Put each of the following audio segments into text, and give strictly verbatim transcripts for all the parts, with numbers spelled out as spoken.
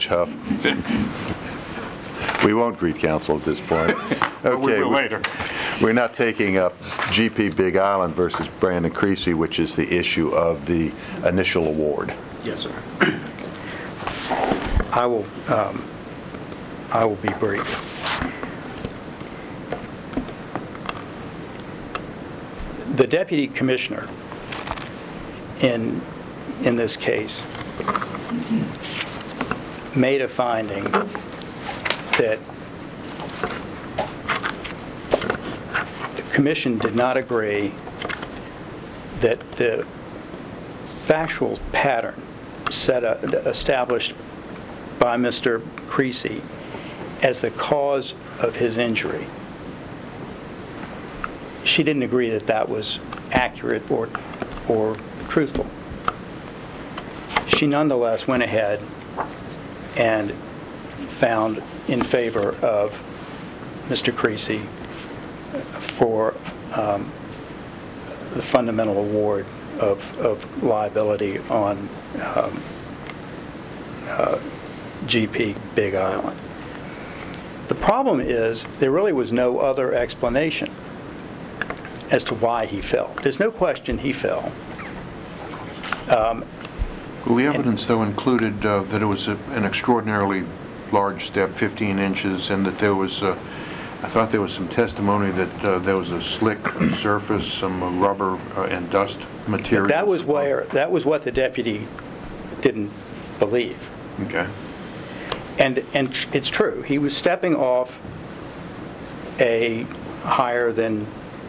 Judge Huff. We won't greet counsel at this point. But we Okay, will we- later. we're not taking up G P Big Island versus Brandon Creasy, which is the issue of the initial award. Yes, sir. I will, um, I will be brief. The deputy commissioner in, in this case made a finding that the commission did not agree that the factual pattern set up, established by Mister Creasy as the cause of his injury. She didn't agree that that was accurate or, or truthful. She nonetheless went ahead and found in favor of Mister Creasy for um, the fundamental award of, of liability on um, uh, G P Big Island. The problem is there really was no other explanation as to why he fell. There's no question he fell. Um, Well, the evidence, though, included uh, that it was a, an extraordinarily large step, fifteen inches, and that there was, uh, I thought there was some testimony that uh, there was a slick surface, some uh, rubber uh, and dust material. That was where, that was what the deputy didn't believe. Okay. And, and tr- it's true, he was stepping off a higher than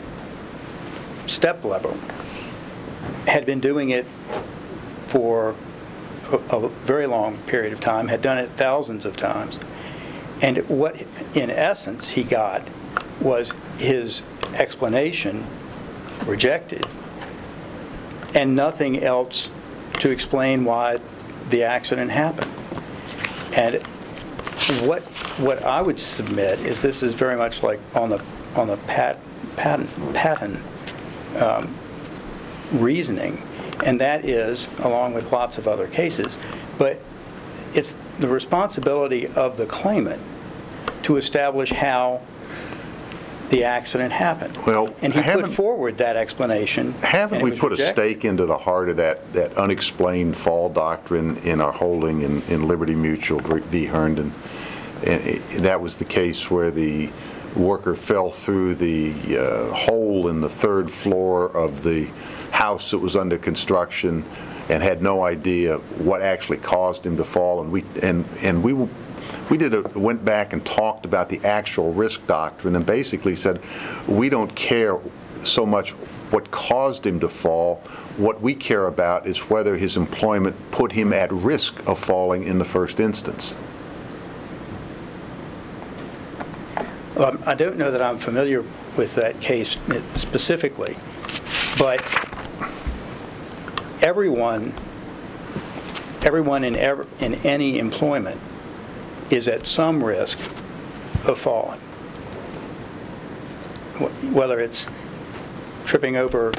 step level, had been doing it for a, a very long period of time, had done it thousands of times. And what, in essence, he got was his explanation rejected and nothing else to explain why the accident happened. And what what I would submit is this is very much like on the on the pat, patent patent um, reasoning, and that is along with lots of other cases, but it's the responsibility of the claimant to establish how the accident happened. Well, and he put haven't- forward that explanation. Haven't and it we was put a rejected. stake into the heart of that, that unexplained fall doctrine in our holding in, in Liberty Mutual v. Herndon? And it- that was the case where the worker fell through the uh, hole in the third floor of the house that was under construction and had no idea what actually caused him to fall. And we and and we we did a, went back and talked about the actual risk doctrine and basically said we don't care so much what caused him to fall. What we care about is whether his employment put him at risk of falling in the first instance. Well, I don't know that I'm familiar with that case specifically, but everyone, everyone in, ever, in any employment is at some risk of falling. Wh- Whether it's tripping over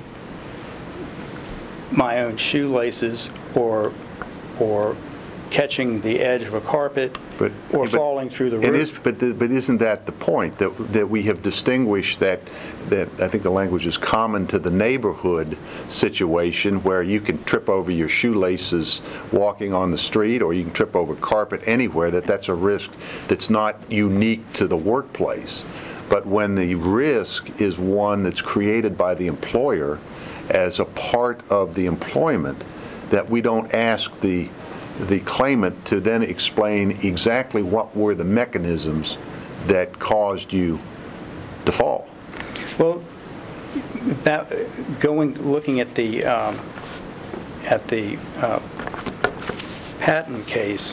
my own shoelaces or, or catching the edge of a carpet But, or but- falling through the and roof. is- But, the- but isn't that the point, that, that we have distinguished that, that I think the language is common to the neighborhood situation where you can trip over your shoelaces walking on the street or you can trip over carpet anywhere, that that's a risk that's not unique to the workplace. But when the risk is one that's created by the employer as a part of the employment, that we don't ask the the claimant to then explain exactly what were the mechanisms that caused you to fall. Well, that, going, looking at the, um, at the uh, Patton case,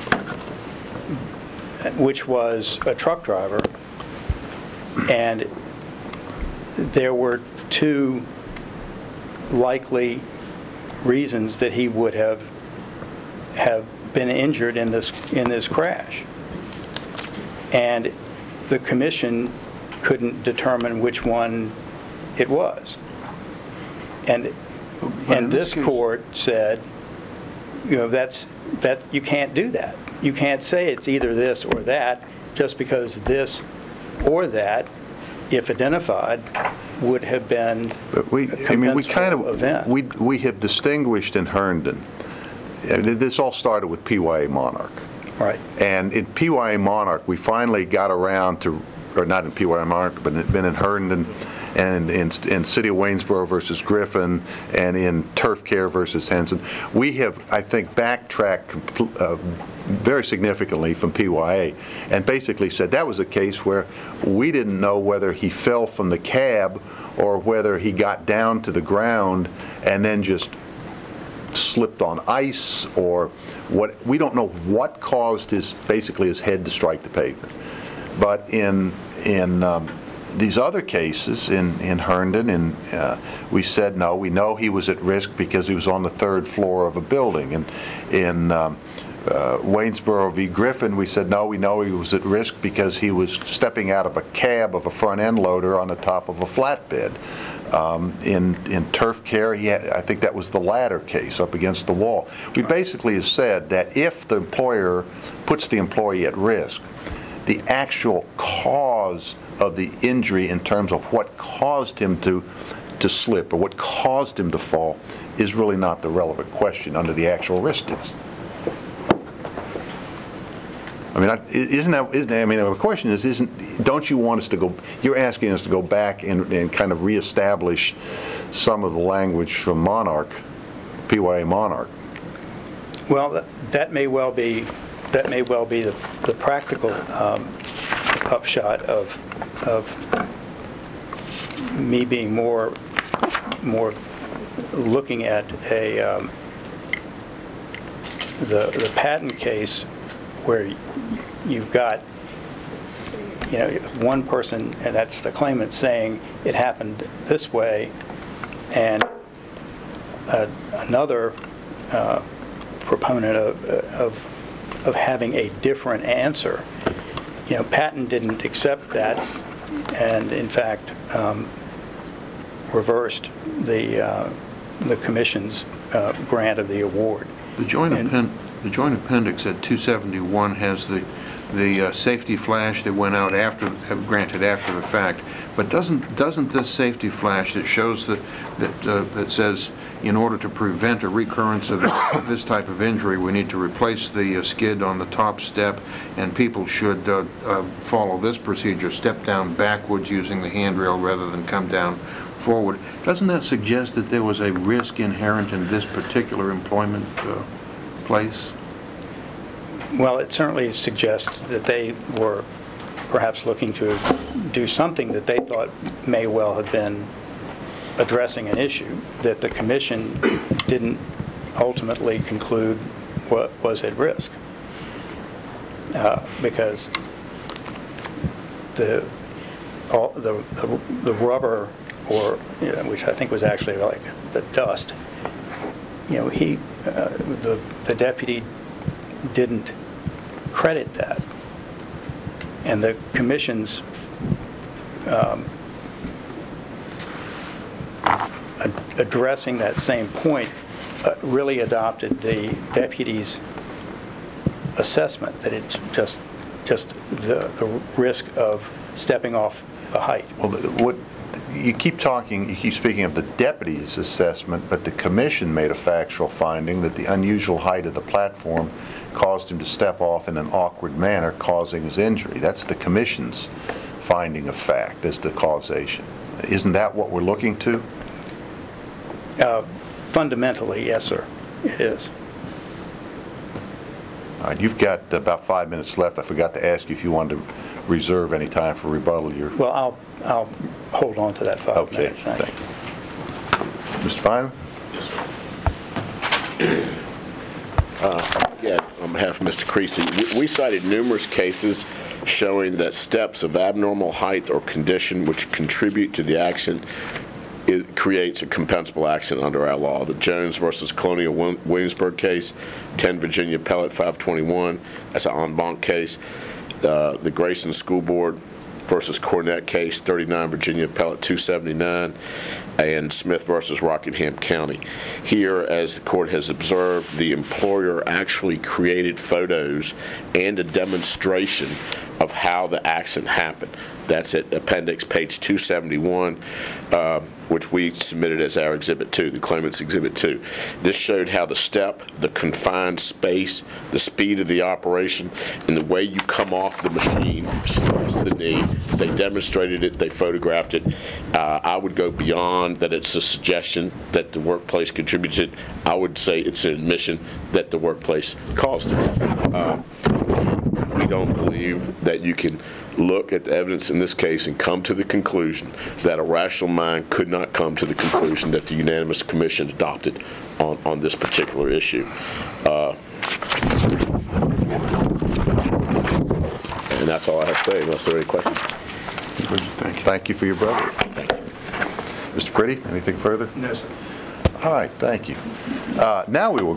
which was a truck driver, and there were two likely reasons that he would have have been injured in this in this crash, and the commission couldn't determine which one it was, and But in and this this case- court said, you know, that's that you can't do that. you can't say it's either this or that, just because this or that, if identified, would have been But we, a I mean, we kind compensable of, event. we, we have distinguished in Herndon, uh, this all started with P Y A Monarch. Right. And in P Y A Monarch, we finally got around to, or not in P Y A Monarch, but it's been in Herndon, and in, in City of Waynesboro versus Griffin, and in Turf Care versus Henson. We have, I think, backtracked compl- uh, very significantly from P Y A, and basically said that was a case where we didn't know whether he fell from the cab or whether he got down to the ground and then just slipped on ice, or what. We don't know what caused his, basically his head to strike the pavement. But in in um, these other cases, in, in Herndon, and uh, we said, no, we know he was at risk because he was on the third floor of a building. And in um, uh, Waynesboro v. Griffin, we said, no, we know he was at risk because he was stepping out of a cab of a front-end loader on the top of a flatbed. Um, in, in Turf Care, he had, I think that was the latter case, up against the wall. We basically have said that if the employer puts the employee at risk, the actual cause of the injury in terms of what caused him to, to slip or what caused him to fall is really not the relevant question under the actual risk test. I mean, I- isn't that, isn't that, I mean, the question is, isn't, don't you want us to go, you're asking us to go back and, and kind of reestablish some of the language from Monarch, P Y A Monarch? Well, that- that may well be, that may well be the, the practical um, upshot of, of me being more, more looking at a, um, the, the patent case where you've got, you know, one person, and that's the claimant, saying it happened this way, and uh, another uh, proponent of, of of having a different answer. You know, Patton didn't accept that, and in fact um, reversed the uh, the commission's uh, grant of the award. The joint And- appen- the joint appendix at two seventy-one has the, the uh, safety flash that went out after, uh, granted after the fact, but doesn't, doesn't this safety flash that shows that, that, uh, that says, in order to prevent a recurrence of this type of injury, we need to replace the uh, skid on the top step, and people should uh, uh, follow this procedure, step down backwards using the handrail rather than come down forward. Doesn't that suggest that there was a risk inherent in this particular employment uh, place? Well, it certainly suggests that they were perhaps looking to do something that they thought may well have been addressing an issue that the commission didn't ultimately conclude what was at risk. Uh, because the, all, the, the, the rubber, or, you know, which I think was actually like the dust, you know, he, uh, the, the deputy didn't credit that. And the commission's um, ad- addressing that same point uh, really adopted the deputy's assessment that it's just, just the, the risk of stepping off a height. Well, the- what, you keep talking, you keep speaking of the deputy's assessment, but the commission made a factual finding that the unusual height of the platform caused him to step off in an awkward manner, causing his injury. That's the commission's finding of fact as the causation. Isn't that what we're looking to? Uh, Fundamentally, yes, sir, it is. All right, you've got about five minutes left. I forgot to ask you if you wanted to reserve any time for rebuttal. You're, Well, I'll, I'll hold on to that five okay, minutes. Thank you. thank you. Mister Fine? Yeah, on behalf of Mister Creasy, we- we cited numerous cases showing that steps of abnormal height or condition which contribute to the action, it creates a compensable action under our law. The Jones versus Colonial Wil- Williamsburg case, ten Virginia Pellet five twenty-one, that's an en banc case. Uh, The Grayson School Board versus Cornett case, thirty-nine Virginia Appellate two seventy-nine, and Smith versus Rockingham County. Here, as the court has observed, the employer actually created photos and a demonstration of how the accident happened. That's at appendix page two seventy-one, uh, which we submitted as our Exhibit two, the claimant's Exhibit two. This showed how the step, the confined space, the speed of the operation, and the way you come off the machine, stress the knee. They demonstrated it, they photographed it. Uh, I would go beyond that it's a suggestion that the workplace contributed. I would say it's an admission that the workplace caused it. Uh, we don't believe that you can look at the evidence in this case and come to the conclusion that a rational mind could not come to the conclusion that the unanimous commission adopted on, on this particular issue. Uh, and that's all I have to say, unless there are any questions. Thank you. Thank you for your brother. Thank you. Mister Pretty, anything further? No, sir. All right, thank you. Uh, Now we will